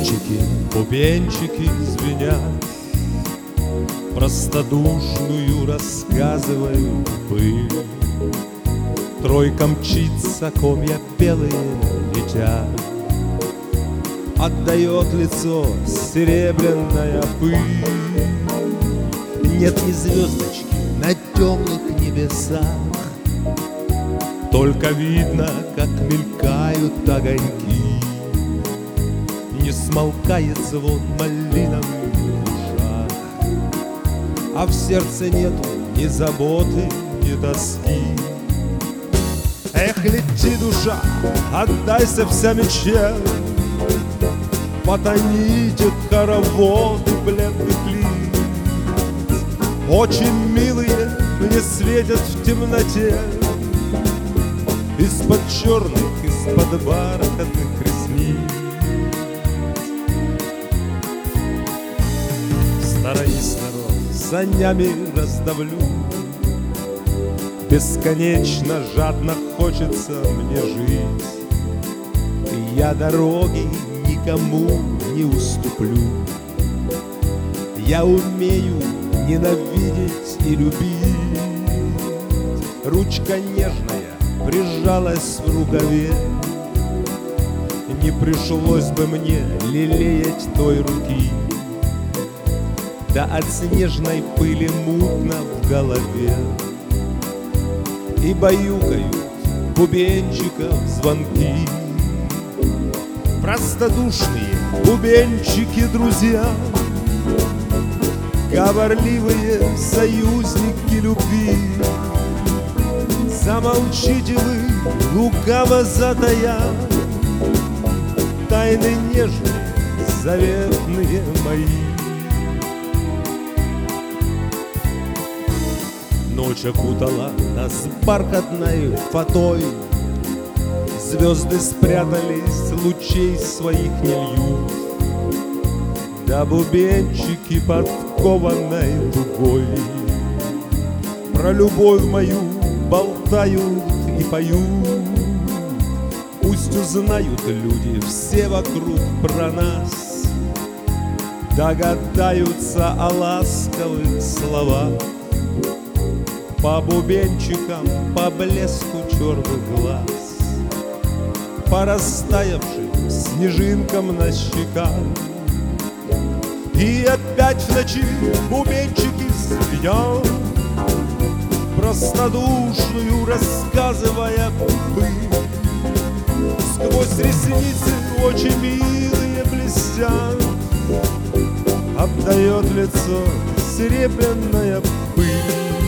бубенчики звенят, простодушную рассказывают пыль. Тройка мчится, комья белые летят, отдает лицо серебряная пыль. Нет ни звездочки на темных небесах, только видно, как мелькают огоньки. Не смолкает звон малиновых в ушах, а в сердце нету ни заботы, ни тоски. Эх, лети, душа, отдайся вся мечте, потоните хороводы бледных лиц. Очень милые мне светят в темноте из-под черных, из-под бархатных ресниц. Сторонись, народ, санями раздавлю, бесконечно жадно хочется мне жить. И я дороги никому не уступлю. Я умею ненавидеть и любить. Ручка нежная прижалась в рукаве, не пришлось бы мне лелеять той руки. Да от снежной пыли мутно в голове, и баюкают бубенчиков звонки. Простодушные бубенчики, друзья, говорливые союзники любви. Замолчите вы, лукаво затая, тайны нежные, заветные мои. Ночь окутала нас бархатной фатой, звезды спрятались, лучей своих не льют. Да бубенчики подкованной дугой про любовь мою болтают и поют. Пусть узнают люди все вокруг про нас, догадаются о ласковых словах. По бубенчикам, по блеску черных глаз, по растаявшим снежинкам на щеках. И опять в ночи бубенчики звенят, простодушную рассказывая пыль. Сквозь ресницы очи милые блестят, обдает лицо серебряная пыль.